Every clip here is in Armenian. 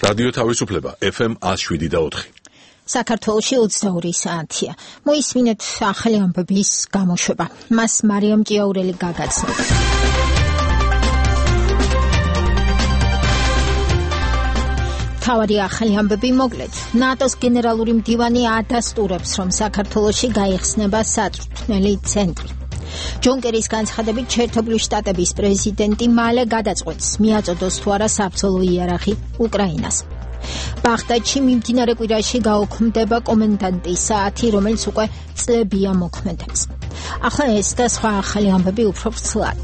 რადიო თავისუფლება FM 107.4. საქართველოში 22 საათია. მოისმინეთ ახალი ამბების გამოშვება. მას მარიამ ჭიაურელი გაგაცნობდა. თავარი ახალი ამბები მოკლედ. ნატოს გენერალური მდივანი ადასტურებს, რომ საქართველოში გაიხსნება საწვრთნელი ცენტრი. ჯონკერის განცხადებით შეერთებული შტატების პრეზიდენტი მალე გადაწყვეტს, მიაწოდოს თუ არა საბრძოლო იარაღი უკრაინას. ბაღდადში მიმდინარე კვირაში გაუქმდება კომენდანტის საათი, რომელიც უკვე წლებია მოქმედებს. ახლა ეს და სხვა ახალი ამბები უფრო ვრცლად.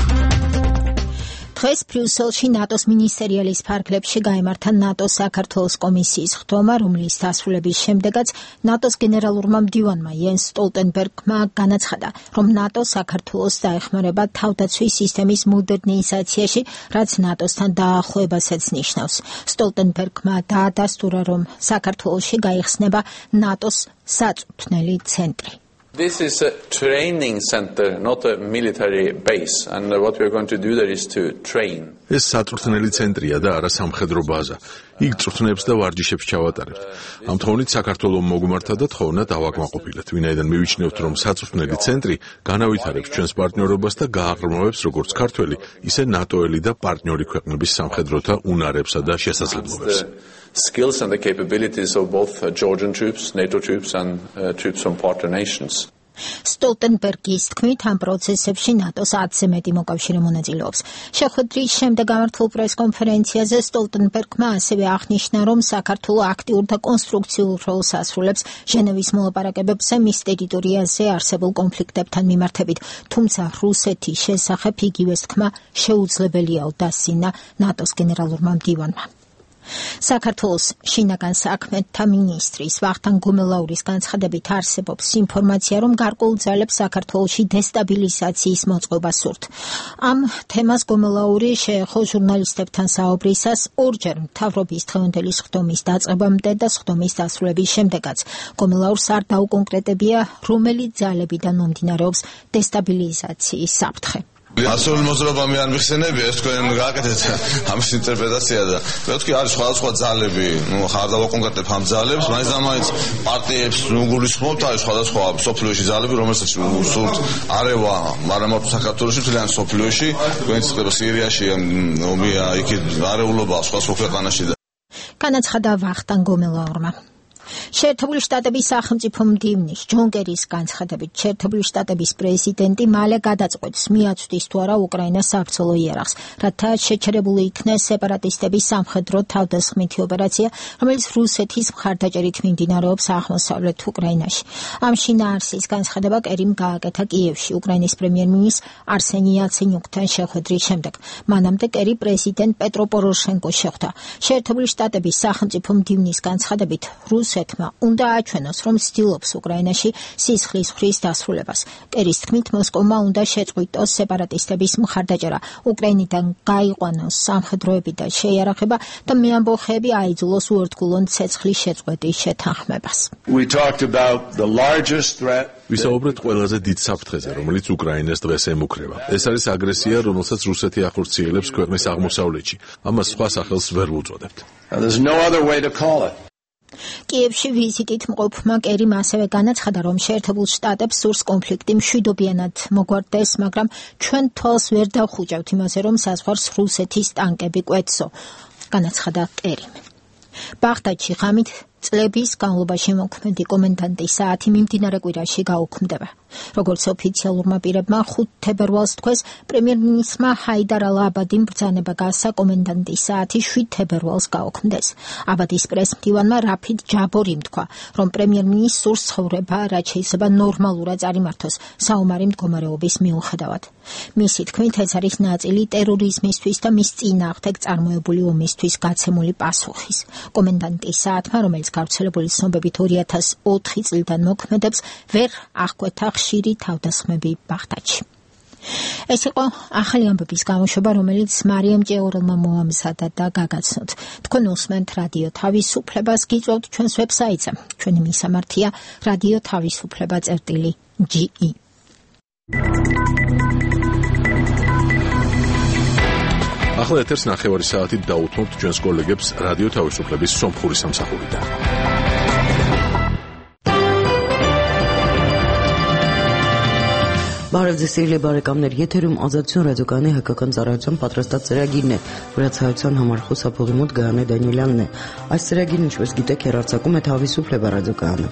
დღეს ბრიუსელში ნატოს მინისტერიალის ფარგლებში გაიმართა ნატოს საქართველოს კომისიის ხდომა, რომლის დასრულების შემდეგაც ნატოს გენერალურმა მდივანმა იენს სტოლტენბერგმა განაცხადა, რომ ნატო საქართველოს დაეხმარება თავდაცვის სისტემის მოდერნიზაციაში, რაც ნატოსთან დაახლოებასაც ნიშნავს. სტოლტენბერგმა დაადასტურა, რომ საქართველოში გაიხსნება ნატოს საწვრთნელი ცენტრი. This is a training center, not a military base, and what we are going to do there is to train. ეს საწვრთნელი ცენტრია და არა სამხედრო ბაზა. იქ წვრთნებს და ვარჯიშებს ჩავატარებთ. ამ თხოვნით საქართველოს მოგმართა და თხოვნა დავაკმაყოფილეთ, ვინაიდან მივიჩნევთ, რომ საწვრთნელი ცენტრი განავითარებს ჩვენს პარტნიორობას და გააღრმავებს როგორც ქართველი, ისე ნატოელი და პარტნიორი ქვეყნების სამხედროთა უნარებსა და შესაძლებლობებს. Skills and the capabilities of both Georgian troops, NATO troops and troops from partner nations. სტოლტენბერგის თქმით, ამ პროცესებში ნატოს 10-ზე მეტი მოკავშირე მონაწილეობს. შეხვედრის შემდეგ გამართულ პრესკონფერენციაზე სტოლტენბერგმა ასევე აღნიშნა, რომ საქართველო აქტიურ და კონსტრუქციულ როლს ასრულებს ჟენევის მოლაპარაკებებზე მის ტერიტორიაზე არსებულ კონფლიქტებთან მიმართებით, თუმცა რუსეთის შესახებ იგივეს თქმა შეუძლებელია დასცინა ნატოს გენერალურმა მდივანმა. საქართველოს შინაგან საქმეთა მინისტრის ვახტანგ გომელაურის განცხადებით არსებობს ინფორმაცია, რომ გარკვეულ ძალებს საქართველოში დესტაბილიზაციის მოწყობა სურთ. ამ თემას გომელაური შეეხო ჟურნალისტებთან საუბრისას ორჯერ მთავრობის დღევანდელი სხდომის დაწყებამდე და სხდომის დასრულების შემდეგაც. გომელაურს არ დაუკონკრეტებია, რომელი ძალებიდან მომდინარეობს დესტაბილიზაციის საფრთხე. ასეული მოძრაობა მე არ მიხსენებია, ეს თქვენ გააკეთეთ ამის ინტერპრეტაცია და მე ვთქვი, არის სხვადასხვა ძალები, ხარ დავაკონკრეტებ ამ ძალებს, მაინც პარტიებს გულისხმობთ, არის სხვადასხვა სოფლიოში ძალები, რომელსაც სურთ არევა, მაგრამ არ საქართველოში, თლიან სოფლიოში, თქვენიც ხდება სირიაში, ომია, იქ არეულობა სხვა ქვეყანაში და განაცხადა ვახტანგ გომელაურმა. შეერთებული შტატების სახელმწიფო მდივნის ჯონკერის განცხადებით, შეერთებული შტატების პრეზიდენტი მალე გადაწყვეტს, მიაწვდის თუ არა უკრაინას საბრძოლო იარაღს, რათა შეჩერებული იქნეს სეპარატისტების სამხედრო თავდასხმითი ოპერაცია, რომელიც რუსეთის მხარდაჭერით მიმდინარეობს აღმოსავლეთ უკრაინაში. ამ შინაარსის განცხადება კერიმ გააკეთა კიევში, უკრაინის პრემიერ-მინისტრ არსენი იაცენიუკთან შეხვედრის შემდეგ. მანამდე კერი პრეზიდენტ პეტრო პოროშენკოს შეხვდა. შეერთებული შტატების სახელმწიფო მდივნის განცხადებით, რუსეთმა უნდა აჩვენოს, რომ ცდილობს უკრაინაში სისხლის ხრის დასრულებას. კერის თქმით, მოსკოვმა უნდა შეწყვიტოს სეპარატისტების მხარდაჭერა, უკრაინიდან გაიყვანოს სამხედროები და შეიარაღება და მეამბოხეები აიძულოს უერთგულონ ცეცხლის შეწყვეტის შეთანხმებას. ვისაუბრეთ ყველაზე დიდ საფრთხეზე, რომელიც უკრაინას დღეს ემუქრება. ეს არის აგრესია, რომელსაც რუსეთი ახორციელებს ქვეყნის აღმოსავლეთში. ამას სხვა სახელს ვერ ვუწოდებთ. კიევში ვიზიტით მყოფმა კერიმ ასევე განაცხადა, რომ შეერთებულ შტატებს სურს კონფლიქტი მშვიდობიანად მოგვარდეს, მაგრამ ჩვენ თვალს ვერ დავხუჭავთ იმაზე, რომ საზღვარს რუსეთის ტანკები კვეთსო, განაცხადა კერიმ. ბაღდადში ღამით წლების განმავლობაში მოქმედი კომენდანტის საათი მიმდინარე კვირაში გაუქმდება. როგორც ოფიციალურმა პირებმა 5 თებერვალს თქვეს, პრემიერ-მინისტრმა ჰაიდარ ალ-აბადიმ ბრძანება გასცა კომენდანტის საათი 7 თებერვალს გაუქმდეს. აბადის პრეს-მდივანმა რაფიდ ჯაბორიმ თქვა, რომ პრემიერ-მინისტრს სურს ცხოვრება, რაც შეიძლება ნორმალურად წარიმართოს საომარი მდგომარეობის მიუხედავად. მისი თქმით, ეს არის ნაწილი ტერორიზმისთვის და მის წინააღმდეგ წარმოებული ომისთვის გაცემული პასუხის. კომენდანტის საათმა, რომელიც გავრცელებული ცნობებით 2004 წლიდან მოქმედებს, ვერ აღკვეთა ხშირი თავდასხმები ბაღდადში. ეს იყო ახალი ამბების გამოშვება, რომელიც მარიამ ჭიაურელმა მოამზადა და გაგაცნოთ. თქვენ უსმენთ რადიო თავისუფლებას, გიწვევთ ჩვენს ვებსაიტზე. ჩვენი მისამართია რადიო თავისუფლება.ge. ახლა ეთერს 9 საათით დაუთმობთ ჩვენს კოლეგებს რადიო თავისუფლების სომხური სამსახურიდან. Բարևձեզ բարեկամներ, եթերում ազատություն ռադիոկայանի հայկական ծառայության պատրաստած ծրագիրն է, վրացայության համար խոսափողի մոտ Գայանե Դանիելյանն է։ Այս ծրագիրն, ինչպես գիտեք, հեռարձակում է Თავისუფლება ռադիոկայանը։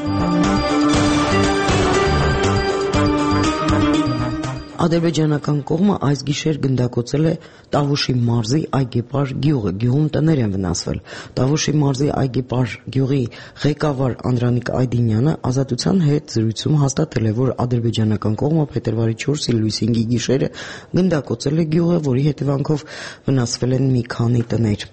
Ադրբեջանական կողմը այս գիշեր գնդակոծել է Տավուշի մարզի Այգեպար գյուղը, գյուղում տներ են վնասվել։ Տավուշի մարզի Այգեպար գյուղի ղեկավար Անդրանիկ Այդինյանը Ազատության հետ զրույցում հաստատել է, որ ադրբեջանական կողմը փետրվարի 4-ի լույս 5-ի գիշերը գնդակոծել է գյուղը, որի հետևանքով վնասվել են մի քանի տներ։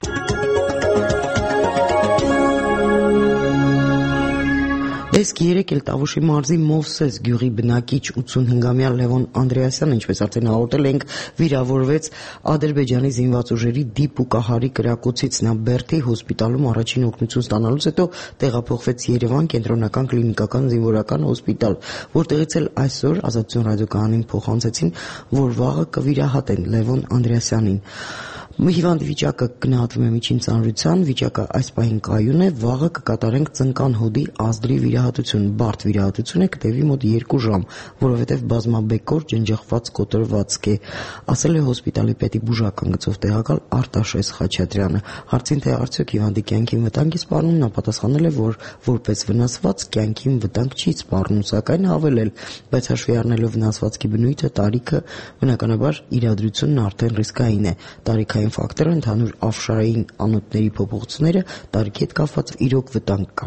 Դեսկի 3 էլ Տավուշի մարզի Մովսես գյուղի բնակիչ 85-ամյա Լևոն Անդրեասյանը, ինչպես արդեն հաղորդել ենք, վիրավորվեց Ադրբեջանի զինված ուժերի դիպուկահարի կրակոցից։ Նա Բերդի հոսպիտալում առաջին օգնություն ստանալուց հետո տեղափոխվեց Երևան կենտրոնական կլինիկական զինվորական հոսպիտալ, որտեղից էլ այսօր Ազատություն ռադիոկայանին փոխանցեցին, որ վաղը կվիրահատեն Լևոն Անդրեասյանին։ Հիվանդի վիճակը գնահատվում է միջին ծանրության, վիճակը այս պահին կայուն է, վաղը կկատարենք ծնկան հոդի ազդրի վիրահատություն, բարդ վիրահատությունը կտևի մոտ 2 ժամ, որովհետև բազմաբեկոր ջնջեղված կոտրվածք է, ասել է հոսպիտալի պետի բուժական գծով տեղակալ Արտաշես Խաչատրյանը։ Հարցին թե արդյոք հիվանդի կյանքին վտանգ է սպառնում, նա պատասխանել է, որ որպես վնասված կյանքին վտանգ չի սպառնում, սակայն հավելել, բայց հաշվի առնելով վնասվածքի բնույթը, տարիքը, բնականաբար իրադրությունն արդեն ռիսկային է։ Տարիքային ֆակտորը, ընդհանուր ավշարային անոթների փոփոխությունները, տարիքի հետ կապված իրոք վտանգ կա։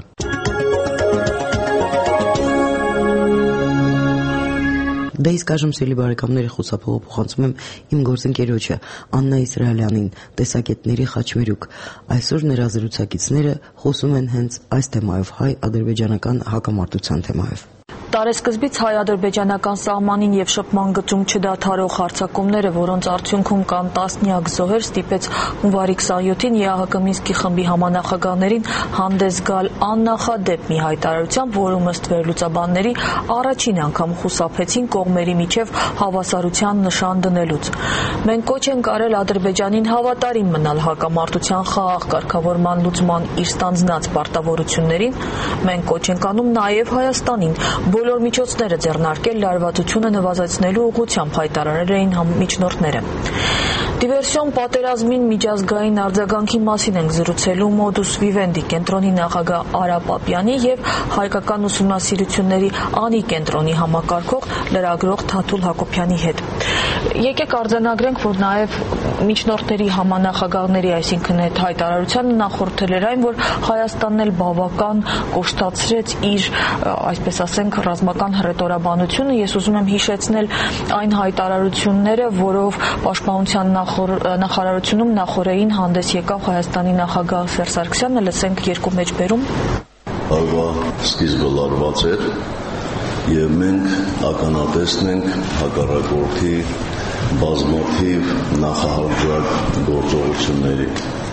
Դե իսկ այժմ սիրելի բարեկամների խոսափողը փոխանցում եմ իմ գործընկերոջը Աննա Իսրայելյանին, տեսակետների խաչմերուկ։ Այսօր նրա զրուցակիցները խոսում են հենց այս թեմայով, հայ-ադրբեջանական հակամարտության թեմայով։ Տարեսկզբից հայ-ադրբեջանական սահմանին եւ շփման գծում չդադարող հարձակումները, որոնց արդյունքում կան տասնյակ զոհեր, ստիպեց հունվարի 27-ին ԵԱՀԿ Մինսկի խմբի համանախագահներին հանդես գալ աննախադեպ մի հայտարարությամբ, որում ըստ վերլուծաբանների առաջին անգամ խուսափեցին կողմերի միջև հավասարության նշան դնելուց։ Մենք կոչ ենք արել Ադրբեջանին հավատարիմ մնալ հակամարտության խաղաղ կարգավորման լուծման իր ստանձնած պարտավորություններին, մենք կոչ ենք անում նաեւ Հայաստանին բոլոր միջոցները ձեռնարկել լարվածությունը նվազեցնելու ուղղությամբ, հայտարարել էին միջնորդները։ Դիվերսիոն պատերազմին միջազգային արձագանքի մասին ենք զրուցելու Modus Vivendi կենտրոնի նախագահ Արա Պապյանի եւ հայկական ուսումնասիրությունների անի կենտրոնի համակարգող լրագրող Թաթուլ Հակոբյանի հետ։ Եկեք արձանագրենք, որ նաեւ միջնորդների համանախագահների, այսինքն այդ հայտարարությանը նախորդել էր այն, որ Հայաստանն էլ բավական կոշտացրեց իր, այսպես ասենք, ռազմական հռետորաբանությունը։ Ես ուզում եմ հիշեցնել այն հայտարարությունները, որով պաշտպանության նախարարությունում նախորդին հանդես եկավ Հայաստանի նախագահ Սերժ Սարգսյանը, լսենք երկու մեջբերում։ Ալվա սկիզբը լարված էր եւ մենք ականատեսն ենք հակառակորդի բազմաթիվ նախահարժակ գործողությունների։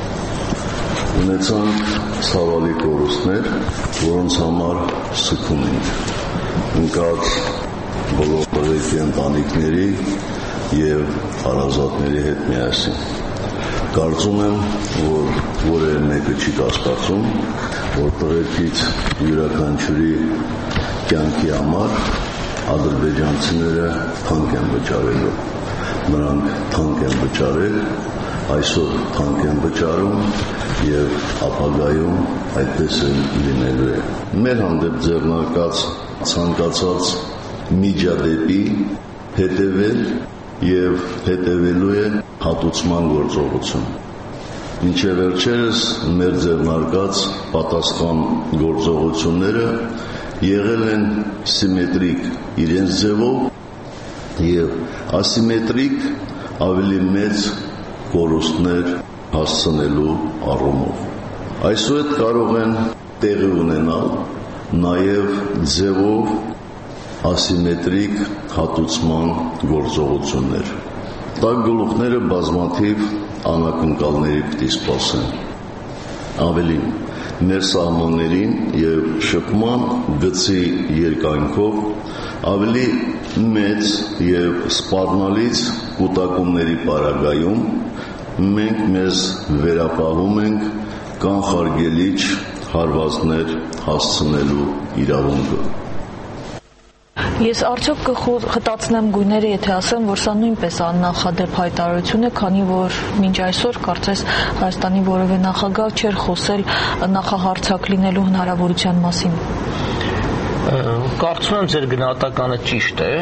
Ունեցանք ցավալի կորուստներ, որոնց համար սգում ենք։ Ընկած բոլոր տղերքի ընտանիքների եւ հարազատների հետ միասին։ Կարծում եմ, որ որևէ մեկը չի կասկածում, որ տղերքից յուրաքանչյուրի կյանքի համար ադրբեջանցիները թանկ են վճարելու։ Նրանք թանկ են վճարել, այսօր թանկ են վճարում եւ ապագայում այդպես էլ լինելու է։ Մեր հանդեպ ձեռնարկած ցանկացած միջադեպի հետևել եւ հետևելու է հատուցման գործողություն։ Մինչև վերջերս մեր ձեռնարկած պատասխան գործողությունները եղել են սիմետրիկ իրենց ձևով եւ ասիմետրիկ ավելի մեծ կորուստներ հասցնելու առումով։ Այսուհետ կարող են տեղի ունենալ նաեւ ձևով ասիմետրիկ հատուցման գործողություններ։ Տակ գլուխները բազմաթիվ անակնկալների պիտի սպասեն։ Ավելին, մեր սահմաններին եւ շփման գծի երկայնքով ավելի մեծ եւ սպառնալից կուտակումների պարագայում մենք մեզ վերապահում ենք կանխարգելիչ հարվածներ հասցնելու իրավունքը։ Ես արդյոք կխտացնեմ գույները, եթե ասեմ, որ սա նույնպես աննախադեպ հայտարարություն է, քանի որ մինչ այսօր կարծես Հայաստանի որևէ նախագահ չէր խոսել նախահարձակ լինելու հնարավորության մասին։ Կարծում եմ ձեր գնահատականը ճիշտ է,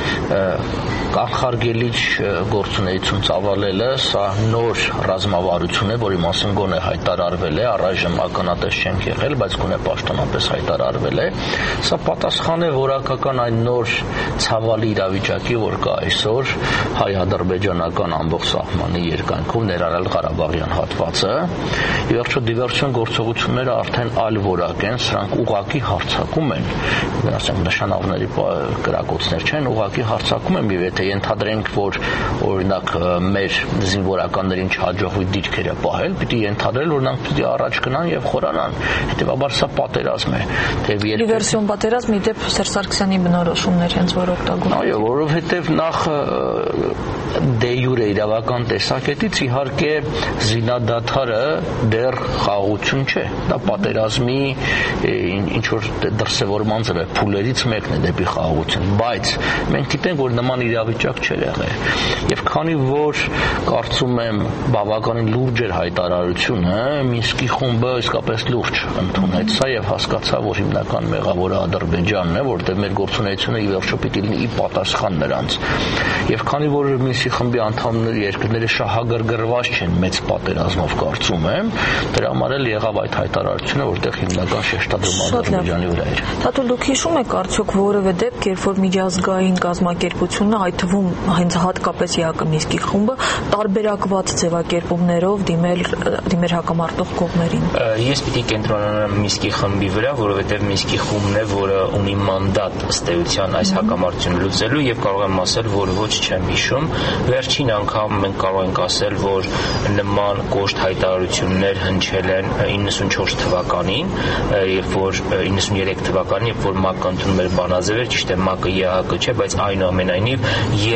կանխարգելիչ գործունեություն ծավալելը սա նոր ռազմավարություն է, որի մասին գոնե հայտարարվել է, առայժմ ականատես չենք եղել, բայց գոնե պաշտոնապես հայտարարվել է։ Սա պատասխան է որակական այն նոր ցավալի իրավիճակի, որ կա այսօր հայ-ադրբեջանական ամբողջ սահմանի երկայնքով ներառյալ Ղարաբաղյան հատվածը։ Ի վերջո դիվերսիոն գործողությունները արդեն այլ որակ են, սրանք ուղղակի հարձակում են, ասենք նշանավորների կրակոցներ չեն, ուղղակի հարձակում են, եւ եթե ենթադրենք, որ օրինակ մեր զինվորականներին չհաջողվի դիրքերը պահել, պիտի ենթադրել, որ նրանք պիտի առաջ գնան եւ խորանան։ Հետեւաբար սա պատերազմ է։ Դիվերսիոն պատերազմ, ի դեպ Սերժ Սարգսյանի բնորոշումներ հենց որ օգտագործում։ Այո, որովհետեւ նախ դե յուրե իրավական տեսակետից իհարկե զինադադարը դեռ խաղաղություն չէ։ Դա պատերազմի ինչ որ դրսևորման ձև է, փուլերից մեկն է դեպի խաղաղություն, բայց մենք գիտենք, որ նման իրավիճակ չէր եղել։ Եվ քանի որ կարծում եմ բավականին լուրջ էր հայտարարությունը, Մինսկի խումբը իսկապես լուրջ ընդունեց սա եւ հասկացավ, որ հիմնական մեղավորը Ադրբեջանն է, որտեղ մեր գործունեությունը ի վերջո պիտի լինի ի պատասխան նրանց։ Եվ քանի որ Մինսկի խմբի անդամներ երկրները շահագրգռված չեն մեծ պատերազմով, կարծում եմ, դրա համար էլ եղավ այդ հայտարարությունը, որտեղ հիմնական շեշտադրումը Ադրբեջանի վրա էր։ Թաթուլ, դուք հիշում եք արդյոք որևէ դեպք, երբ որ միջազգային կազմակերպությունը, այդ թվում հենց հատկապես ԵԱԿ Մինսկի խումբը տարբերակված ձևակերպումներով դիմեր հակամարտող կողմերին։ Ես պիտի կենտրոնանամ Մինսկի խմբի վրա, որովհետև Մինսկի խումբն է, որը ունի մանդատ ըստ էության այս հակամարտությունը լուծելու, եւ կարող եմ ասել, որ ոչ չեմ հիշում, վերջին անգամ մենք կարող ենք ասել, որ նման կոշտ հայտարարություններ հնչել են 94 թվականին, երբ որ 93 թվականին, երբ որ ՄԱԿ-ը ընդունում էր բանաձևեր, ճիշտ է ՄԱԿ-ը ԵԱՀԿ չէ, բայց այնուամենայնիվ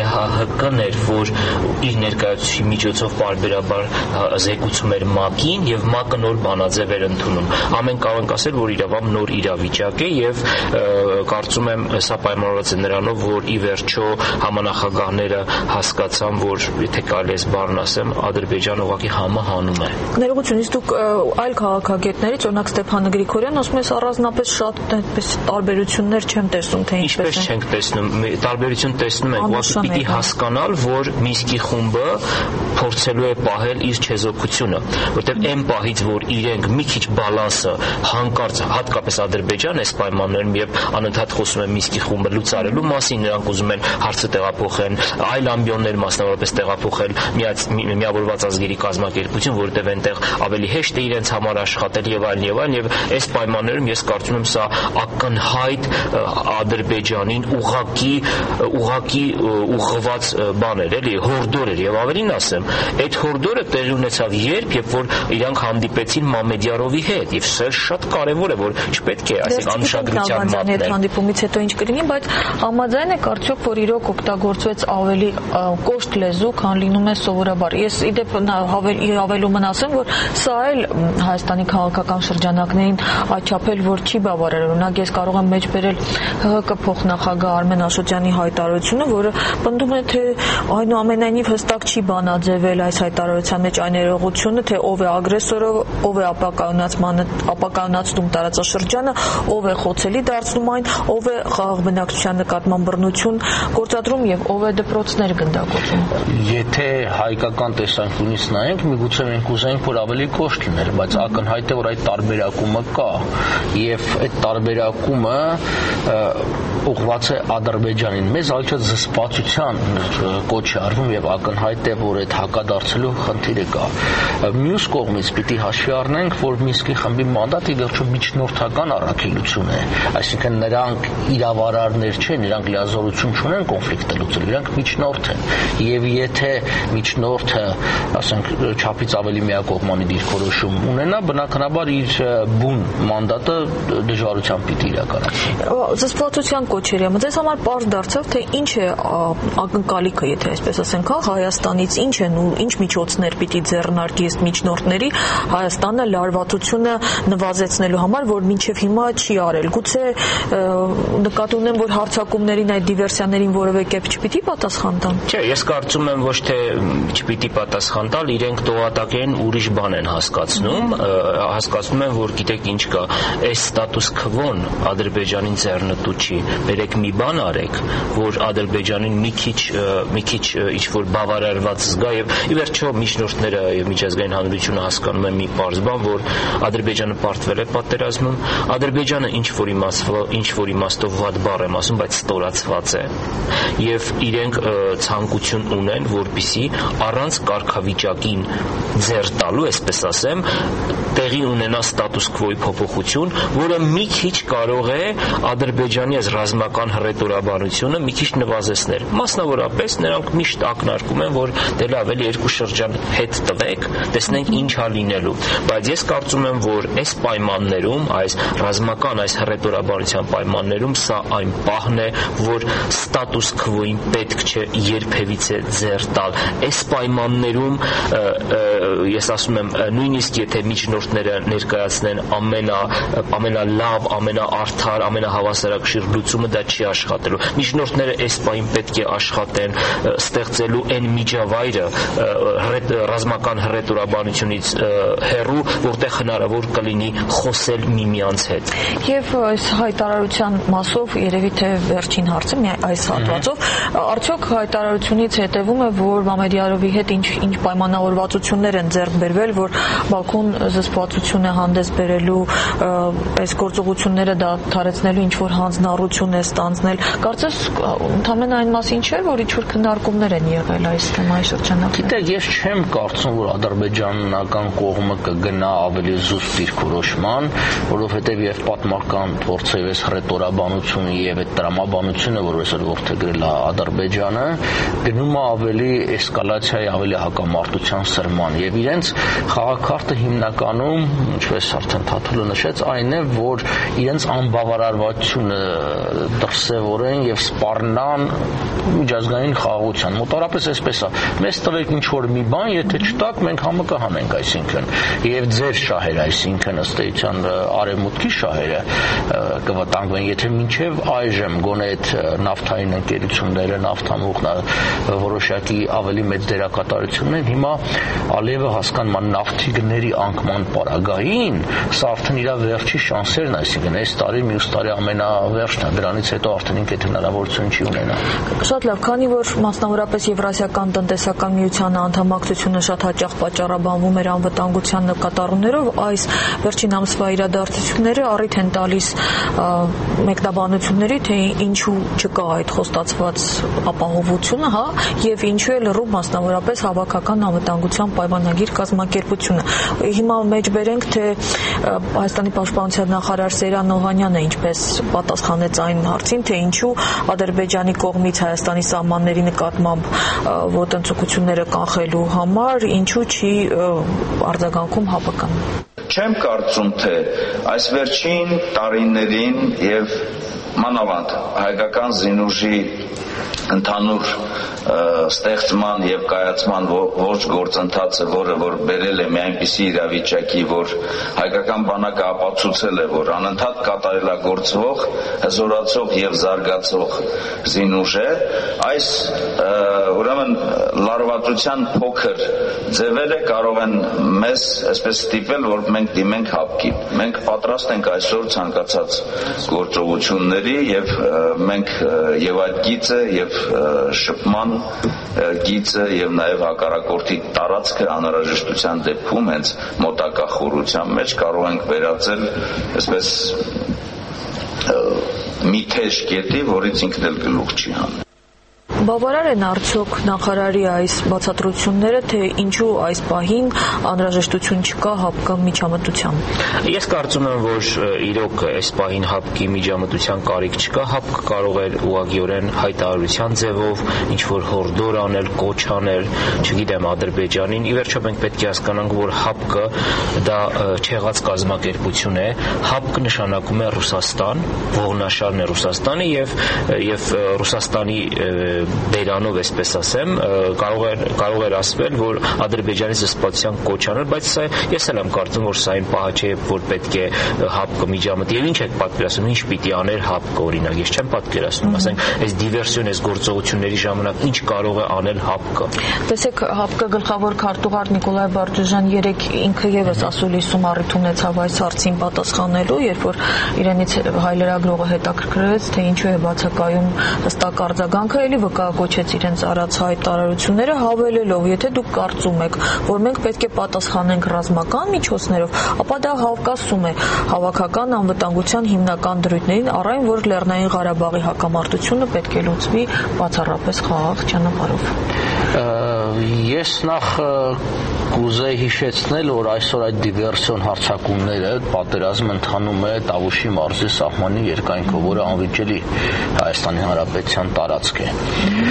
ԵԱՀԿ-ն էր, որ իր ներկայացուցիչի միջոցով պարբերաբար զեկուցում էր ՄԱԿ-ին եւ ՄԱԿ-ը նոր բանաձև էր ընդունում։ Ամեն կարող ենք ասել, որ իրավամբ նոր իրավիճակ է եւ կարծում եմ սա պայմանավորված է նրանով, որ ի վերջո համանախագահները հասկացան, որ եթե կարելի է բառն ասեմ, Ադրբեջանը ուղղակի համը հանում է։ Ներողությունից դուք այլ քաղաքագետներից, օրինակ Ստեփան Գրիգորյան, ասում ես առանձնապես շատ այդպես տարբերություններ չեմ տեսնում, թե ինչպես չենք տեսնում, տարբերություն տեսնում ենք, ուղղակի պիտի հասկանալ, որ Մինսկի խումբը փորձելու է պահել իր չեզոքությունը, որտեղ այն պահից, որ իրենք մի քիչ բալանսը հանկարծ հատկապես Ադրբեջանը այս պայմաններում եւ անընդհատ խոսում է Մինսկի խումբը լուծարելու մասին, նրանք ուզում են հարցը տեղափոխեն, այլ ամբիոններ մասնավորապես տեղափոխել միավորված ազգերի կազմակերպություն, որտեղ այնտեղ ավելի հեշտ է իրենց համար աշխատել եւ այլն եւ այս պայմաններում ես կարծում եմ սա ակնհայտ Ադրբեջանին ուղղակի ուղղված բան էր, էլի հորդոր էր եւ ավելին ասեմ, այդ հորդորը տեղի ունեցավ երբ որ իրանք հանդիպեցին Մամեդյարովի հետ եւ սա շատ կարեւոր է, որ չպետք է ասենք անշագրության մատնել։ Հանդիպումից հետո ինչ կլինի, բայց համաձայն եք արդյոք, որ իրոք օգտագործվեց ավելի կոշտ լեզու, քան լինում է սովորաբար։ Ես ի դեպ ավելումն ասեմ, որ սա էլ Հայաստանի քաղաքական շրջանակներին աչափել, որ չի բավարար։ Օրինակ ես կարող եմ մեջ բերել ՀՀԿ փոխնախագահ Արմեն Աշոտյանի հայտարարությունը, որը պնդում է, թե այնուամենայնիվ հստակ չի բանաձևել այս հայտարարության մեջ այն ներողությունը, թե ով է ագրեսորը, ով է ապակայունացնում տարածաշրջանը, ով է խոցելի դարձնում այն, ով է խաղաղ բնակչության նկատմամբ բռնություն գործադրում եւ ով է դպրոցներ գնդակոծում։ Եթե հայկական տեսանկյունից նայենք, միգուցե մենք ուզենք, որ ավելի կոշտ լիներ, բայց ակնհայտ է, որ այդ տարբերակումը կա եւ այդ տարբերակումը ուղղված է Ադրբեջանին։ Մեզ այլ չէ զսպվածության կոչ է արվում եւ ակնհայտ է, որ այդ հակադարձելու խնդիրը կա։ Մյուս կողմից պիտի հաշվի առնենք, որ Մինսկի խմբի մանդատը իվերջո միջնորդական առաքելություն է, այսինքն նրանք իրավարարներ չեն, նրանք լիազորություն չունեն կոնֆլիկտը լուծել, նրանք միջնորդ են եւ եթե միջնորդը, ասենք, չափից ավելի միակողմանի դիրքորոշում ունենա, բնականաբար իր բուն մանդատը դժվարությամբ պիտի Զսպվածության կոչերի եմ, ձեզ համար պարզ դարձավ, թե ինչ է ակնկալիքը, եթե այսպես ասենք, Հայաստանից ինչ միջոցներ պիտի ձեռնարկի ըստ միջնորդների Հայաստանը լարվածությունը նվազեցնելու համար, որ մինչև հիմա չի արել։ Գուցե նկատի ունեմ, որ հարձակումներին, այդ դիվերսիաներին որևէ կերպ չպիտի պատասխան տան։ Չէ, ես կարծում եմ ոչ թե չպիտի պատասխան տալ, իրենք տողատակեն ուրիշ բան են հասկացնում են, որ գիտեք ինչ կա, այս ստատուս քվոն Ադրբեջանին ձեռնտու չի։ Բերեք մի բան արեք, որ Ադրբեջանին մի քիչ ինչ-որ բավարարված զգա եւ ի վերջո միջնորդները եւ միջազգային հանրությունը հասկանում են մի պարզ բան, որ Ադրբեջանը պարտվել է պատերազմում, Ադրբեջանը ինչ որ իմաստով վատ բառ եմ ասում, բայց ստորացված է եւ իրենք ցանկություն ունեն, որպիսի առանց կարգավիճակին ձեռ տալու, այսպես ասեմ, տեղի ունենա ստատուս քվոյի փոփոխություն, որը մի քիչ կարող է Ադրբեջանի այս ռազմական հռետորաբանությունը մի քիչ նվազեցնել։ Մասնավորապես նրանք միշտ ակնարկում են, որ դե լավ էլի երկու շրջան հետ տվեք, տեսնենք ինչ ա լինելու։ Բայց ես կարծում եմ, որ այս պայմաններում, այս ռազմական այս հռետորաբանության պայմաններում սա այն պահն է, որ ստատուս քվոյին պետք չէ երբևիցե ձեռ տալ։ Այս պայմաններում ես ասում եմ, նույնիսկ եթե միջնորդները ներկայացնեն ամենալավ, ամենաարդար, ամենահավասարակշիռ լուծումը, դա չի աշխատելու։ Միջնորդները այս պահին պետք է աշխատեն ստեղծելու այն միջավայրը ռազմական հռետորաբանությունից հեռու, որտեղ հնարավոր կլինի խոսել միմյանց հետ։ Եվ այս հայտարարության մասով երևի թե վերջին հարցը այս հատվածով, արդյոք հայտարարությունից հետևում է, որ Մամեդյարովի հետ ինչ պայմանավորվածություններ են ձեռք բերվել, որ Բաքուն զսպվածություն է հանդես բերելու, այս գործողությունները դադարեցնելու ինչ որ հանձնառություն է ստանձնել։ Կարծես ընդամենը այն մասին չէ, որ ինչ-որ քննարկումներ են եղել այս թեմայի շրջանակում։ Գիտեք, ես չեմ կարծում, որ ադրբեջանական կողմը կգնա ավելի զուսպ դիրքորոշման, որովհետև եւ պատմական փորձը եւ հռետորաբանությունը եւ այդ տրամաբանությունը, որ այսօր որդեգրել է Ադրբեջանը, գնում է ավելի էսկալացիայի, ավելի հակամարտության սրման եւ իրենց խաղաքարտը հիմնականում, ինչպես արդեն Թաթուլը նշեց, այն է, որ իրենց անբավարարվածությունը դրսևորեն եւ սպառնան միջազգային խաղաղության։ Մոտավորապես այսպես է։ Մեզ տվեք ինչ որ մի բան, եթե չտաք, մենք համը կհանենք, այսինքն եւ ձեր շահերը, այսինքն ըստ էության արևմուտքի շահերը կվտանգվեն, եթե մինչեւ այժմ գոնե այդ նավթային ընկերությունները, նավթամուղը որոշակի ավելի մեծ դերակատարություն ունեն, հիմա Ալիևը հասկանում է նավթի գների անկման պարագային, սա արդեն իր վերջի շանսերն, այսինքն այս տարի, մյուս տարի ամենավերջն է, դրանից հետո արդեն ինքդ հնարավորություն չի ունենա։ Շատ լավ, քանի որ մասնավորապես Եվրասիական տնտեսական միության անդամակցությունը շատ հաճախ պատճառաբանվում էր անվտանգության նկատառումներով, այս վերջին ամսվա իրադարձությունները առիթ են տալիս մեկնաբանությունների, թե ինչու չկա այդ խոստացված ապահովությունը, հա, եւ ինչու է լռում մասնավորապես հավաքական անվտանգության պայմանագիր կազմակերպությունը։ Հիմա մեջբերենք, թե Հայաստանի պաշտպանության նախարար Սեյրան Օհանյանը ինչպես պատասխանեց այն հարցին, թե ինչու Ադրբեջանի կողմից Հայաստանի սահմանների նկատմամբ ոտնձգությունները կանխելու համար ինչու չի արձագանքում ՀԱՊԿ-ն։ Չեմ կարծում, թե այս վերջին տարիներին եւ մանավանդ հայկական զինուժի ընդհանուր ստեղծման եւ կայացման ոչ գործընթացը, որը որ բերել է մի այնպիսի իրավիճակի, որ հայկական բանակը ապացուցել է, որ անընդհատ կատարելագործվող, հզորացող եւ զարգացող զինուժ է, այս ուրեմն լարվածության փոքր ձևերը կարող են մեզ այսպես ստիպել, որ մենք դիմենք ՀԱՊԿ-ին։ Մենք պատրաստ ենք այսօր ցանկացած գործողությունների եւ մենք եւ այդ գիծը եւ շփման գիծը եւ նաեւ հակառակորդի տարածքը անհրաժեշտության դեպքում հենց մոտակա խորության մեջ կարող ենք վերածել այսպես մի թեժ կետի, որից ինքն էլ գլուխ չի հանում։ Բավարար են արդյոք նախարարի այս բացատրությունները, թե ինչու այս պահին անհրաժեշտություն չկա ՀԱՊԿ միջամտության։ Ես կարծում եմ, որ իրոք այս պահին ՀԱՊԿ-ի միջամտության կարիք չկա, ՀԱՊԿ կարող էր ուղղակիորեն հայտարարության ձևով ինչ-որ հորդոր անել, կոչ անել, չգիտեմ, Ադրբեջանին։ Ի վերջո մենք պետք է հասկանանք, որ ՀԱՊԿ դա չեղած կազմակերպություն է, ՀԱՊԿ նշանակում է Ռուսաստան, ողնաշարն է Ռուսաստանը եւ Ռուսաստանի բերանով, այսպես ասեմ, կարող էր ասվել, որ Ադրբեջանի զսպվածության կոչ անել, բայց ես էլ եմ կարծում, որ սա այն պահը չէ, որ պետք է ՀԱՊԿ միջամտի։ Եվ ինչ եք պատկերացնում, ինչ պիտի աներ ՀԱՊԿ, օրինակ, ես չեմ պատկերացնում, ասենք, այս դիվերսիոն, այս գործողությունների ժամանակ ինչ կարող է անել ՀԱՊԿ։ Տեսեք, ՀԱՊԿ գլխավոր քարտուղար Նիկոլայ Բարտուժան երեք ինքը եւս ասուլիսում առիթ ունեցավ այս հարցին պատասխանելու, երբ որ իրենից հայլերագրողը հետաքրքրեց, թե ինչու է բացակայում հստակ արձագանքը, էլի վկայակոչեց իրենց արած հայտարարությունները, հավելելով, եթե դուք կարծում եք, որ մենք պետք է պատասխանենք ռազմական միջոցներով, ապա դա հավկասում է հավաքական անվտանգության հիմնական դրույթներին, առայն որ Լեռնային Ղարաբաղի հակամարտությունը պետք է լուծվի բացառապես խաղաղ ճանապարհով։ Ես նախ կուզեի հիշեցնել, որ այսօր այդ դիվերսիոն հարձակումները պատերազմը ընթանում է Տավուշի մարզի սահմանի երկայնքով, որը անվիճելի Հայաստանի Հանրապետության տարածք է։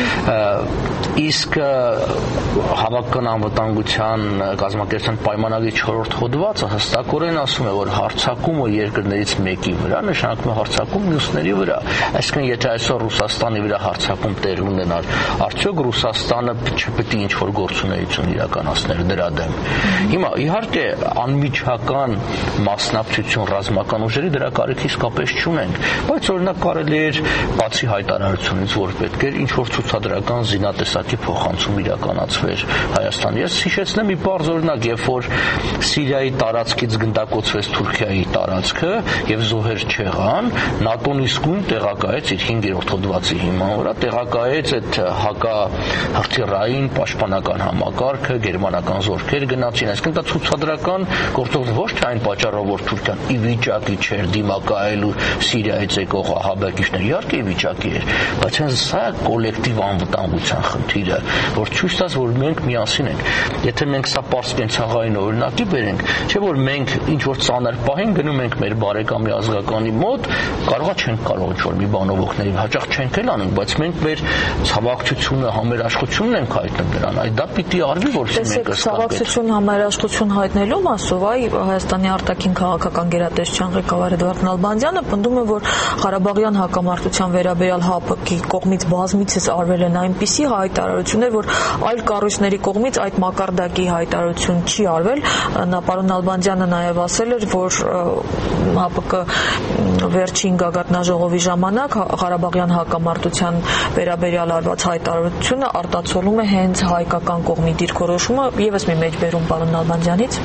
Իսկ հավաքական անվտանգության կազմակերպության պայմանագրի 4-րդ հոդվածը հստակորեն ասում է, որ հարձակումը երկրներից մեկի վրա նշանակում է հարձակում մյուսների վրա։ Այսինքն, եթե այսօր Ռուսաստանի վրա հարձակում տեղի ունենար, արդյոք Ռուսաստանը չպետք է ինչ-որ գործունեություն իրականացներ դրա դեմ։ Հիմա իհարկե անմիջական մասնակցություն ռազմական ուժերի դրա կարիքը իսկապես չունենք, բայց օրինակ կարելի էր բացի հայտարարությունից, որ պետք էր ինչ-որ ցուցադրական զինատեսակի փոխանցում իրականացվեր Հայաստանի։ Ես հիշեցնեմ մի պարզ օրինակ, երբ որ Սիրիայի տարածքից գնդակոծվեց Թուրքիայի տարածքը եւ զոհեր չեղան, ՆԱՏՕ-ն իսկույն տեղակայեց իր 5-րդ հոդվածի հիման վրա, տեղակայեց այդ հակահրթիռային պաշտպանական համակարգը, գերմանական զորքեր գնացին, այսինքն դա ցուցադրական գործող ոչ թե այն պատճառով, որ Թուրքիան ի վիճակի չէր դիմակայելու Սիրիայից եկող ահաբեկիչներ, իհարկե ի վիճակի էր, բայց հենց սա կոլեկտիվ անվտանգության խնդիրը, որ ցույց տաս, որ մենք միասին ենք։ Եթե մենք սա պարսկենցաղային օրինակի բերենք, չէ՞ որ մենք ինչ որ ծանր պահին գնում ենք մեր բարեկամի ազգականի մոտ, կարողա չենք կարող ինչ-որ մի բանով օգնել, հաճախ չենք էլ անում, բայց մենք մեր ցավակցությունը, համերաշխությունն ենք հայտնում դրան, այդ դա պիտի արվի, որովհետեւ մենք ցավակցություն, համերաշխություն հայտնելու մասով, Հայաստանի արտաքին քաղաքական գերատեսչության ղեկավար Էդվարդ Նալբանդյանը պնդում է, որ Ղարաբաղյան հակամարտության վերաբերյալ ՀԱՊԿ-ի կողմից բազմիցս արվել են այնպիսի հայտարարություններ, որ այլ կառույցների կողմից այդ մակարդակի հայտարարություն չի արվել։ Պարոն Նալբանդյանը նաև ասել էր, որ ՀԱՊԿ վերջին գագաթնաժողովի ժամանակ Ղարաբաղյան հակամարտության վերաբերյալ արված հայտարարությունը արտացոլում է հենց հայկական կողմի դիրքորոշումը, եւս մի մեջբերում պարոն Նալբանդյանից։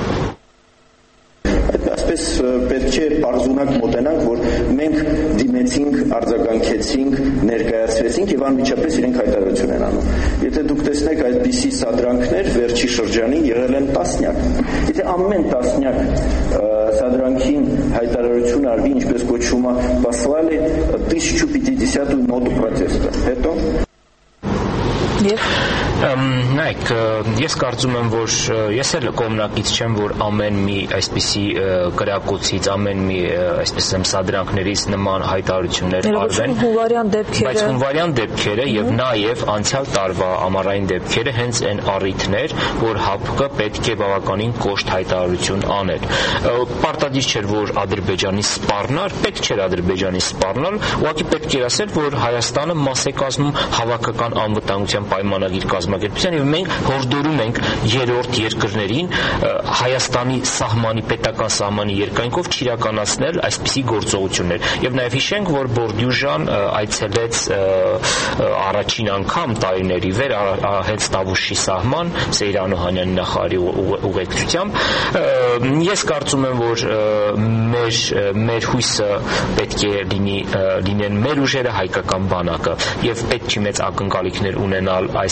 Այսպես պետք է պարզունակ մոտենանք, որ մենք դիմեցինք, արձագանքեցինք, ներկայացրեցինք եւ անմիջապես իրենք հայտարարություն են անում։ Եթե դուք տեսնեք այդպիսի սադրանքներ վերջի շրջանին եղել են տասնյակ։ Եթե ամեն տասնյակ սադրանքին հայտարարություն արվի, ինչպես кочума, послали 1050 ноту протеста. Հետո Նայեք, ես կարծում եմ, որ ես էլ կողմնակից չեմ, որ ամեն մի այսպիսի կրակոցից, ամեն մի այսպես ասեմ սադրանքներից նման հայտարարություններ արվեն, բայց հունվարյան դեպքերը եւ նաեւ անցյալ տարվա ամառային դեպքերը հենց այն առիթներ, որ ՀԱՊԿ պետք է բավականին կոշտ հայտարարություն աներ։ Պարտադիր չէր, որ Ադրբեջանի սպառնար, պետք չէր Ադրբեջանի սպառնալ, ուղղակի պետք էր ասել, որ Հայաստանը մաս է կազմում հավաքական անվտանգության պայմանագիր կազմակերպության եւ մենք հորդորում ենք երրորդ երկրներին Հայաստանի սահմանի պետական սահմանի երկայնքով չիրականացնել այսպիսի գործողություններ եւ նաեւ հիշենք, որ Բորդյուժան այցելեց առաջին անգամ տարիների վեր հենց Տավուշի սահման Սեյրան Օհանյանի նախարարի ուղեկցությամբ։ Ես կարծում եմ, որ մեր հույսը պետք է լինեն մեր ուժերը, հայկական բանակը եւ պետք չի մեծ ակնկալիքներ ունենալ այս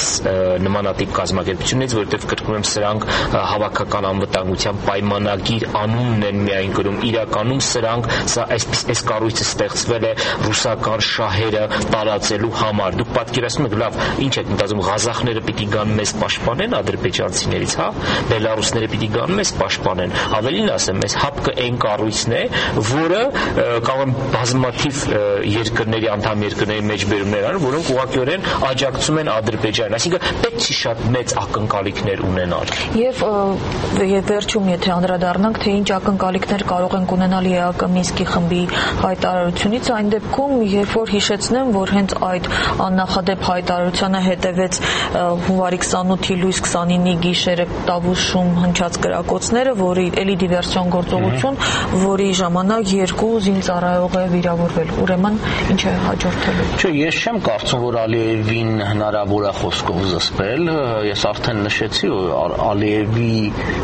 նմանատիպ կազմակերպությունից, որովհետև կրկնում եմ, սրանք հավաքական անվտանգության պայմանագիր անունն են միայն գրում, իրականում սրանք այս կառույցը ստեղծվել է ռուսական շահերը տարածելու համար։ Դուք պատկերացնում եք, լավ, ինչ եք մտածում, ղազախները պիտի գան մեզ պաշտպանեն ադրբեջանցիներից, հա, բելարուսները պիտի գան մեզ պաշտպանեն։ Ավելին ասեմ, այս ՀԱՊԿ այն կառույցն է, որը կարող է բազմաթիվ երկրների, անդամ երկրների մեջ բերումներ արել, որոնք ուղղակիորեն աջակցում են Ադրբեջանին, այսինքն պետք չի շատ մեծ ակնկալիքներ ունենալ։ Եվ վերջում, եթե անդրադառնանք, թե ինչ ակնկալիքներ կարող ենք ունենալ ԵԱԿ Մինսկի խմբի հայտարարությունից, այն դեպքում, երբ որ հիշեցնեմ, որ հենց այդ աննախադեպ հայտարարությանը հետևեց հունվարի 28-ի լույս 29-ի գիշերը Տավուշում հնչած կրակոցները, որի էլի դիվերսիոն գործողություն, որի ժամանակ 2 զինծառայող է վիրավորվել։ Ուրեմն ինչ է հաջորդելու։ Չէ, ես չեմ կարծում, որ Ալիևին հնարավոր է խոսքով զսպել։ Ես արդեն նշեցի, Ալիևի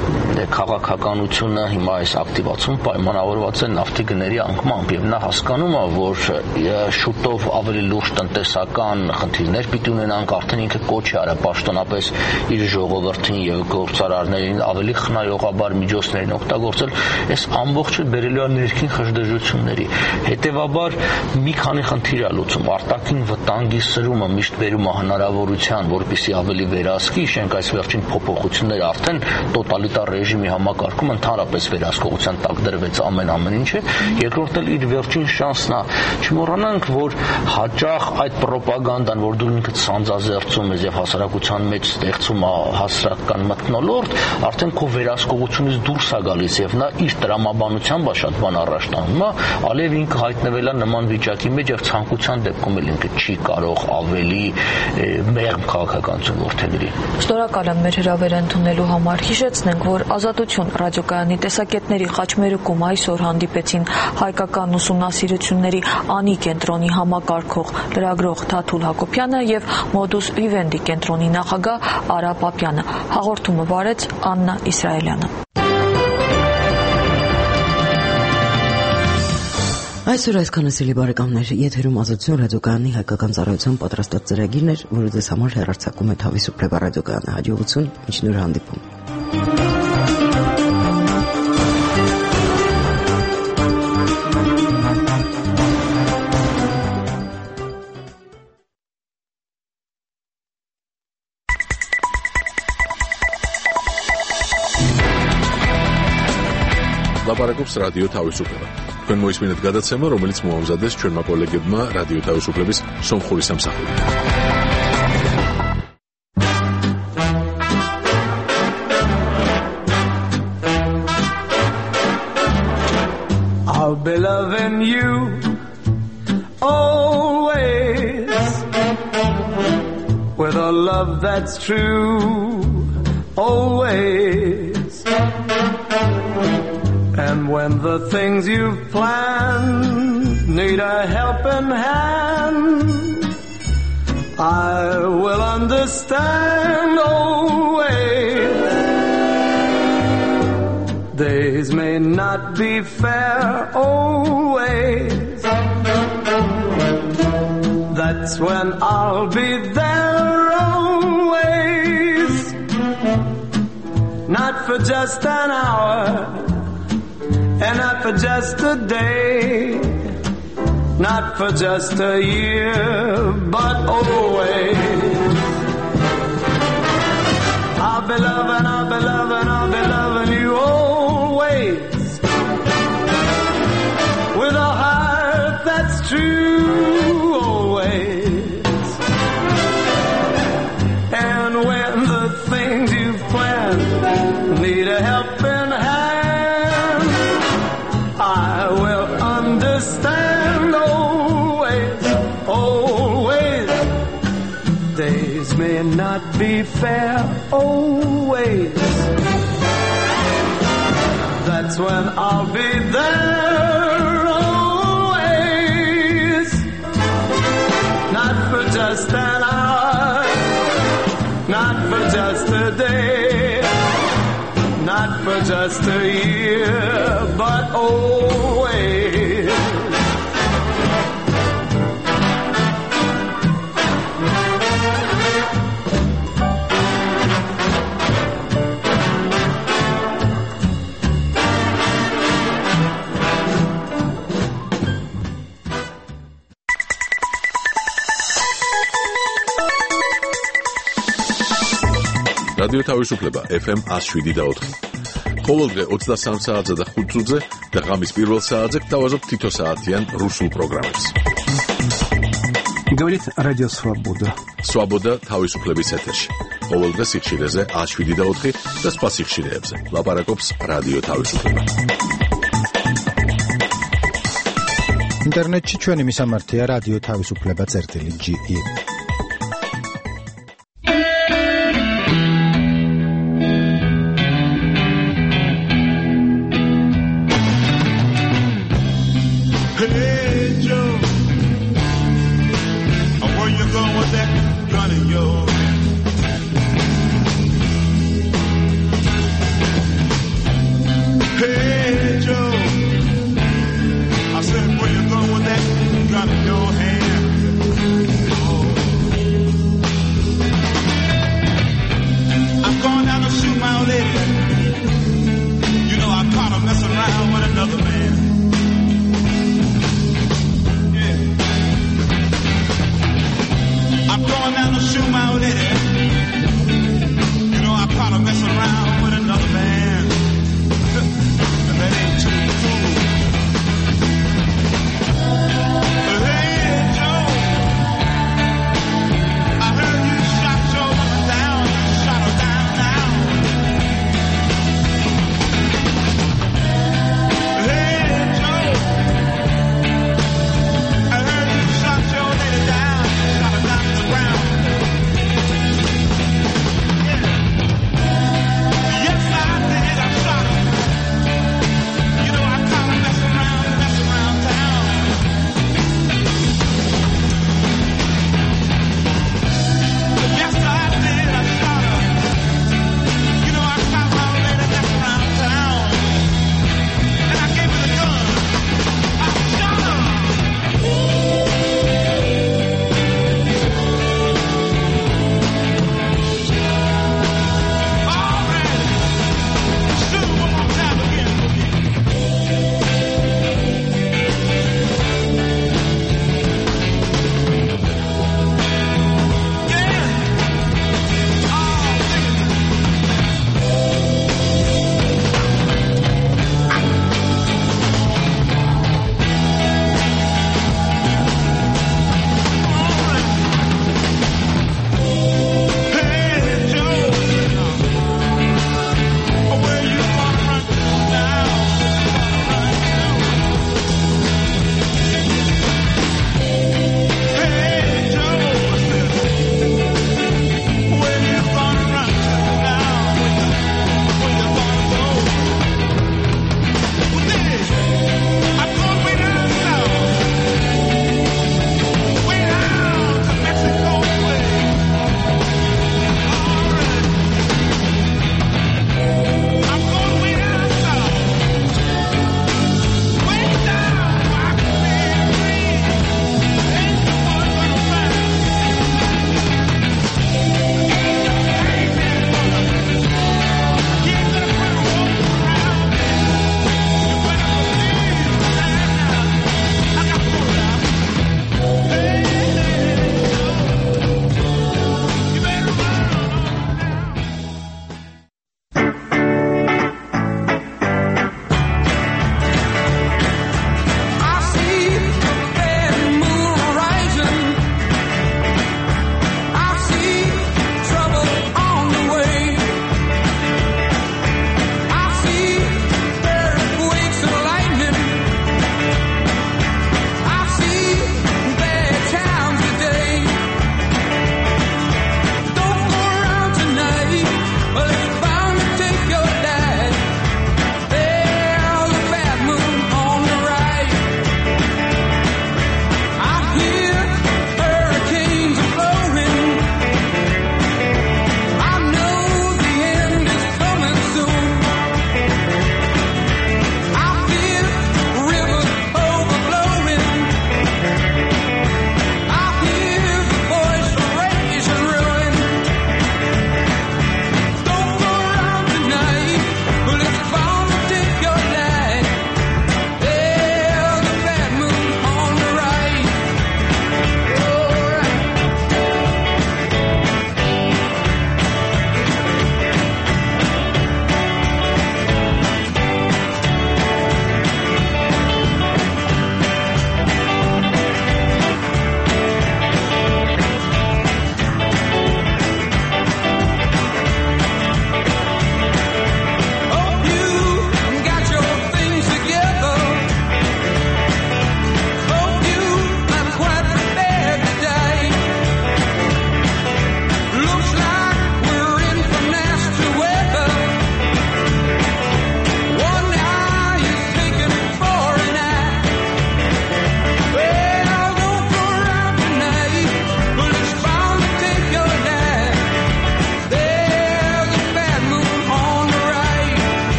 քաղաքականությունը հիմա այս ակտիվացում պայմանավորված է նավթի գների անկմամբ, եւ նա հասկանում է, որ շուտով ավելի լուրջ տնտեսական խնդիրներ պիտի ունենանք, արդեն ինքը կոչ է արել պաշտոնապես իր ժողովրդին եւ գործարարներին ավելի խնայողաբար միջոցներին օգտագործել, այս ամբողջը բերելու է ներքին խժդժությունների։ Հետևաբար մի քանի խնդիր է լուծում, արտաքին վտանգի սրումը միշտ բերում է հնարավորության, որպեսզի ավելի վերահսկի, շենք այս վերջին փոփոխությունները արդեն տոտալիտար ռեժիմի համակարգում ընդհանրապես վերահսկողության տակ դրվեց ամեն ինչը, երկրորդն էլ իր վերջին շանսն է։ Չմոռանանք, որ հաճախ այդ ռոպագանդան, որ դու ինքդ սանձազերծում ես եւ հասարակության մեջ ստեղծում է հասարակական մթնոլորտ, արդեն քո վերահսկողությունից դուրս է գալիս եւ նա իր տրամաբանությամբ շատ բան առաջ տանում է, Ալիև ինքը հայտնվել է նման վիճակի մեջ եւ ցանկության դեպքում էլ ինքը չի կարող ավելի մեղմ քաղաքականություն որդեգրի։ Շնորհակալ եմ մեր հրավերը ընդունելու համար։ Հիշեցնենք, որ Ազատություն ռադիոկայանի տեսակետների խաչմերուկում այսօր հանդիպեցին հայկական ուսումնասիրությունների անի կենտրոնի համակարգող լրագրող Թաթուլ Հակոբյանը եւ Modus Vivendi կենտրոնի նախագահ Արա Պապյանը։ Հաղորդումը վարեց Աննա Իսրայելյանը։ Այսօր այսքանը սիրելի բարեկամներ, եթերում Ազատություն ռադիոկայանի հայկական ծառայության պատրաստած ծրագիրն էր, որը ձեզ համար հեռարձակում է Թավի Սուպրեբա ռադիոկայանը։ Հաջողություն, մինչ նոր հանդիպում։ Լապարակობს ռադիո Թավիսուպլեբը։ Თქვენ მოისმინეთ გადაცემა, რომელიც მოამზადეს ჩვენმა კოლეგებმა რადიო თავისუფლების სომხური სამსახური. I'll be loving you always with a love that's true always. And when the things you've planned need a helping hand, I will understand always. Days may not be fair always. That's when I'll be there always. Not for just an hour, and not for just a day, not for just a year, but always. I'll be loving, I'll be loving, I'll be loving you always, with a heart that's true always. And when the things you've planned need a helping hand, I will understand always, always. Days may not be fair always. That's when I'll be there always. Not for just an hour, not for just a day, not for just a year, but always. რადიო თავისუფლება FM 107.4. ყოველდღე 23 საათზე და 5 წუთზე და ღამის პირველ საათზე გთავაზობ თითო საათიან რუსულ პროგრამებს. Говорит Радио Свобода. Свобода თავისუფლების ეთერში. ყოველდღე სიხშირეზე 107.4 და სხვა სიხშირეებზე. ლაპარაკობს რადიო თავისუფლება. ინტერნეტში ჩვენი მისამართია რადიო თავისუფლება.ge.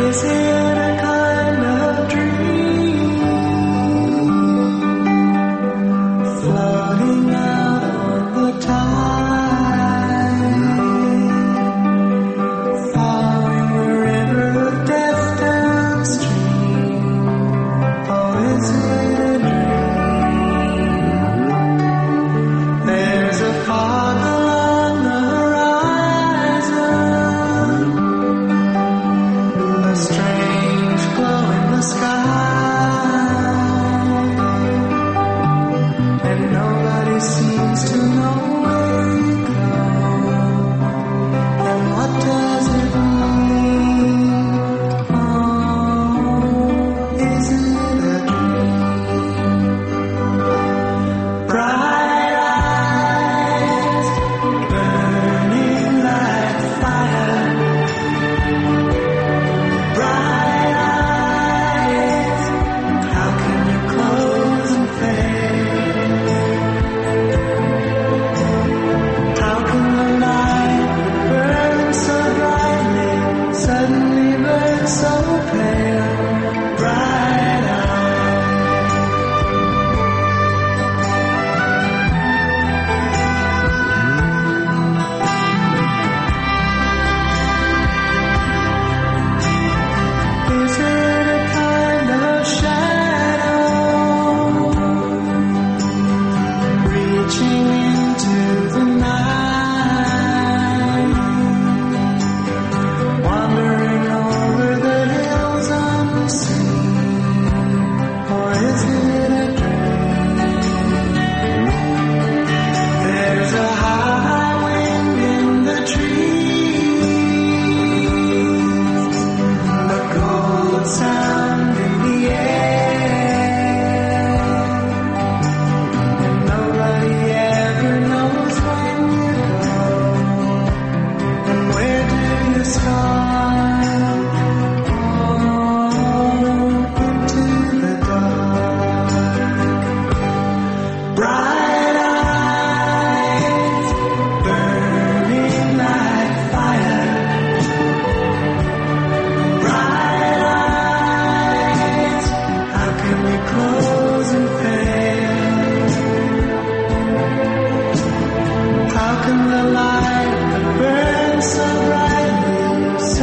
Is it a kind of dream floating out on the tide, following the river of death downstream? Or is it a dream? There's a fog along the horizon, a strange glow in the sky, and nobody seems to know where you go. And what does it mean? Oh, is it a dream? Bright eyes burning like fire. Bright eyes, how can you close and fade? How can the light that burns so brightly suddenly burn so pale? Bright eyes. Is it a kind of shadow reaching into the night, wandering over the hills unseen? Or is it a dream? There's a high wind in the trees, a cold sound in the air, and nobody ever knows when you go, and where do you start? Oh, into the dark. Bright eyes burning like fire. Bright eyes, how can we close and fail? How can the light that burns so brightly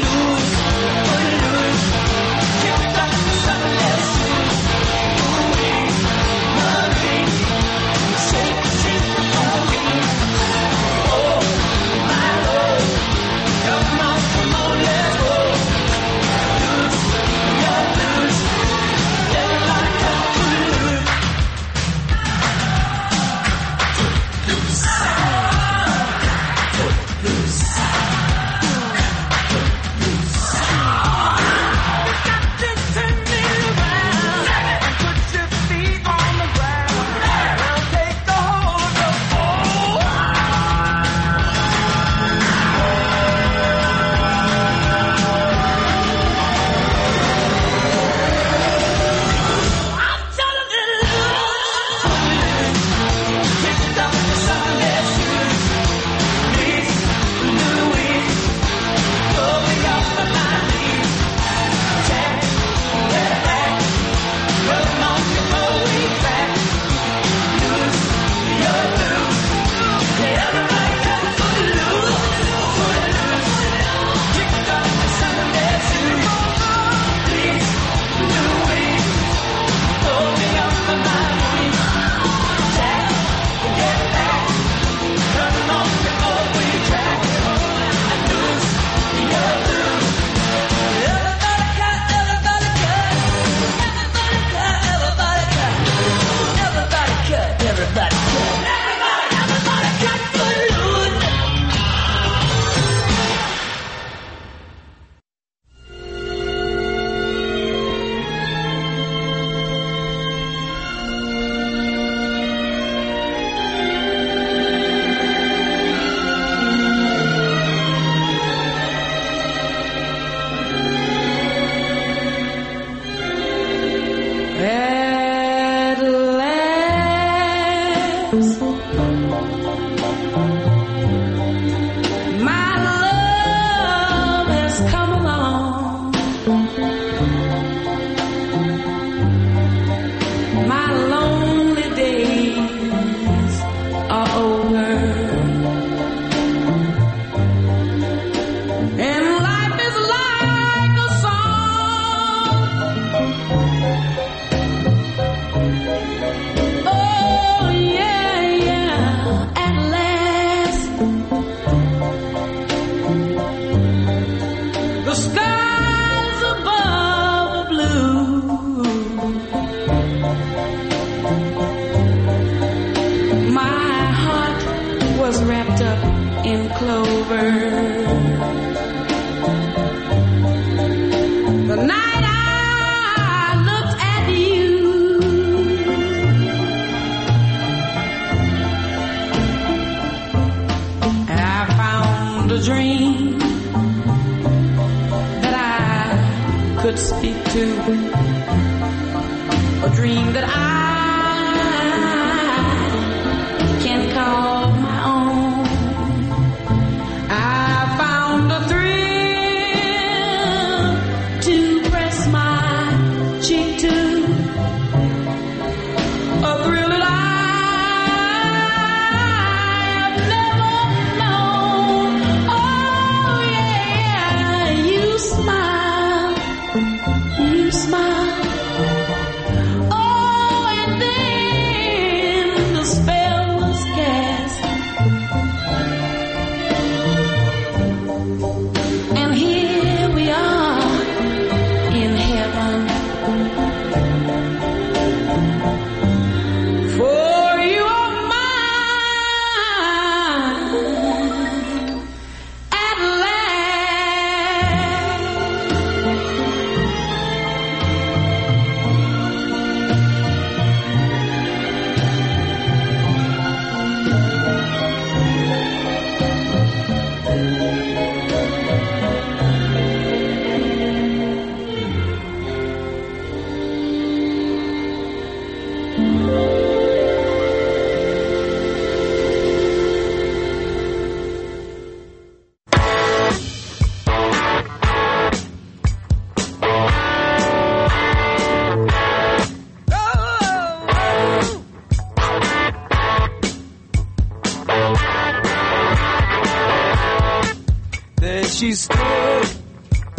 She stood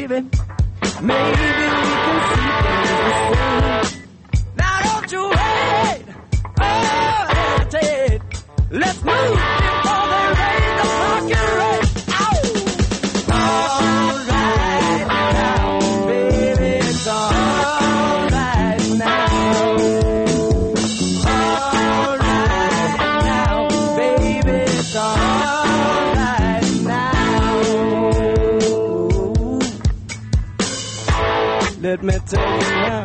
baby. Maybe we can see things the same. Now don't you wait, hesitate. Let's move before they raise the parking rate. Ow! All right now, baby, it's all right now. All right now, baby, it's all right now. Let me tell you now.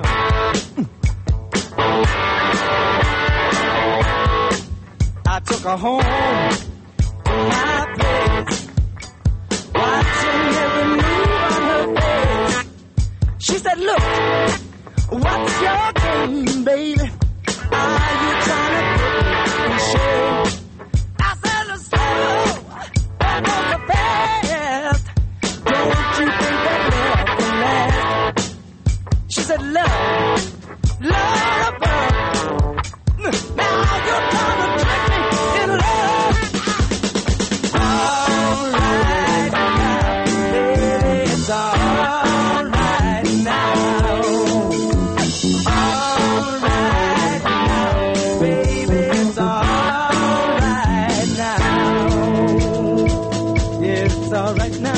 I took her home to my place, watching every move on her face. She said, look, what's your game, baby? Are you trying to put me in shame? I said, slow, don't go so fast. Don't you think that love can last? She said, love above. Now you're trying to trick me in love. All right now, baby, it's all right now. All right now, baby, it's all right now. Yeah, it's all right now.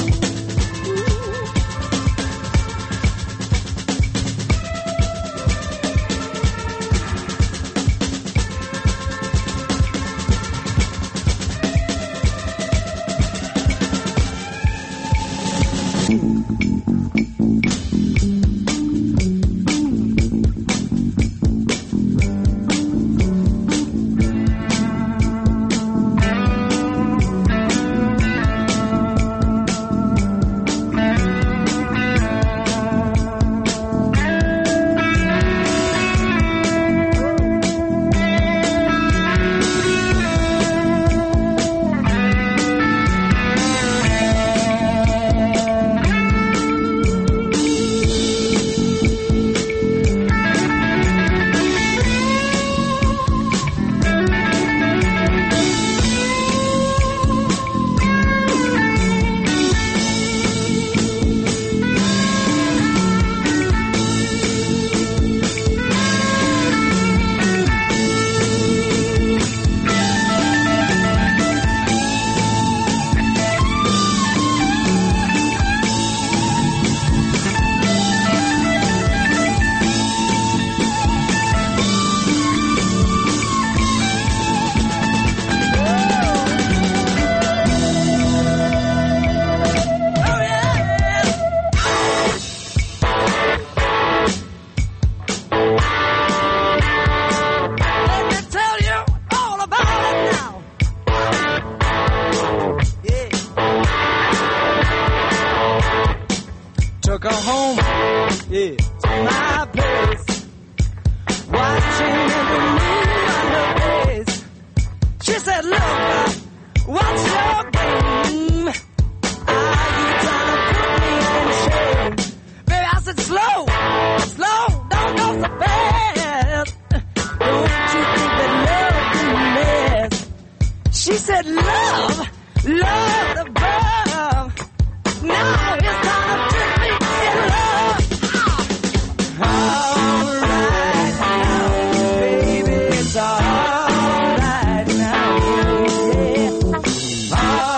Took her home, yeah, to my place, watching every move on her face. She said, look, what's your game? Are you trying to put me in shame? Baby, I said, slow, don't go so fast. Don't you think that love can last? She said, love above. Now it's time to trick me in love. All right now, baby, it's all right now. Yeah.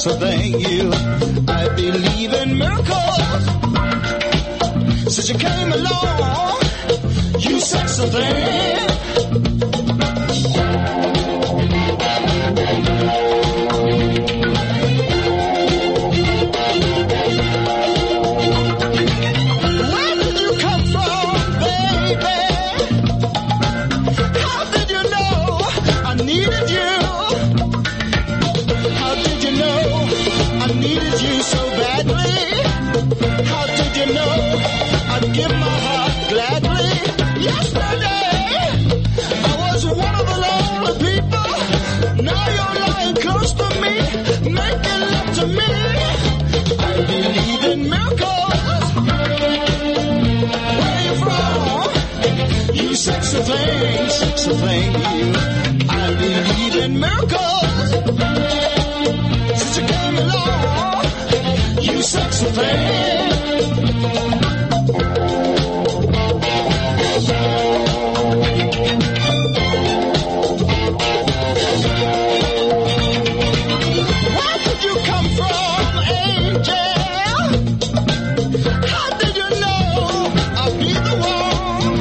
sexy thing, you. I believe in miracles. Since you came along, you sexy thing. Where did you come from, baby? How did you know I needed you? How did you know I needed you so badly? How did you know I'd give my heart gladly? Yesterday, I was one of the lonely people. Now you're lying close to me, making love to me. I believe in miracles. Where you from? You sexy thing, you. I believe in miracles. Since you came along, you sexy thing. Where did you come from, angel? How did you know I'd be the one?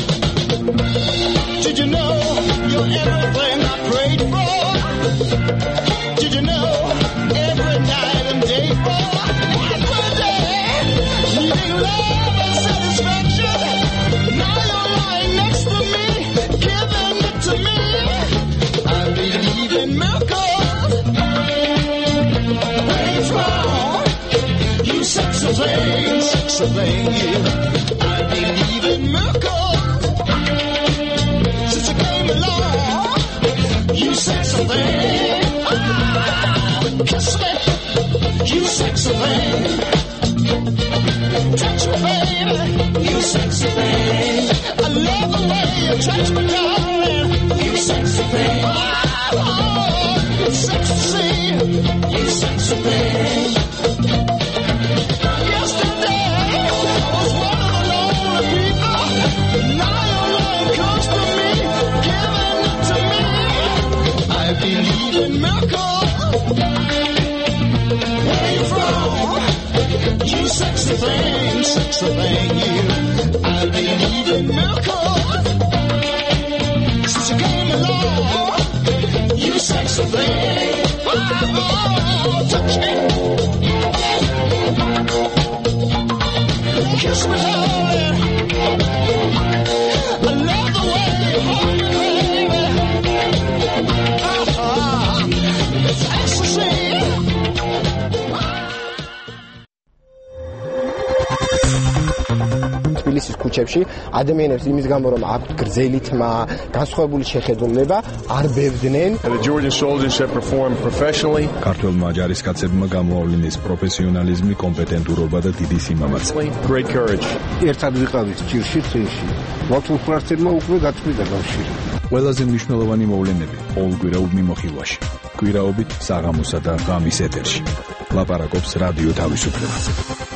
Did you know you're everything I prayed for? Did you know every night and day for? Every day, needing love and satisfaction. Now you're lying next to me, giving it to me. I believe in miracles. Where you from? You sexy thing, you. I believe in miracles. Since you came along, you sexy thing. Kiss me, you sexy thing. Touch me, baby, you sexy thing. I love the way you touch me, darling. You sexy thing. Oh, it's sexy to see you sexy thing. Yesterday, I was one of the lonely people. Now you're lying close to me, giving it to me. I believe in miracles. Where you from? You sexy thing, you. I believe in miracles. Since you came along, you sexy thing. Oh, touch me. Kiss me, darling. I love the way you hold me, baby. It's ecstasy. თბილისის ქუჩებში ადამიანებს იმის გამო რომ აქვთ გრძელი თმა, განსხვავებული შეხედულება, არ ბევდნენ. The Georgian soldiers have performed professionally. ქართველმა ჯარისკაცებმა გამოავლინეს პროფესიონალიზმი, კომპეტენტურობა და დიდი სიმამაცე. Great courage. ერთად ვიყავით ჭირში წინში. ვაჭრუფრასтерმა უკვე გაწყვიტა კავშირი. ყველაზე მნიშვნელოვანი მოვლენები ყოველკვირეულ მიმოხილვაში. კვირაობით საღამოსა და ღამის ეთერში. ლაპარაკობს რადიო თავისუფლება.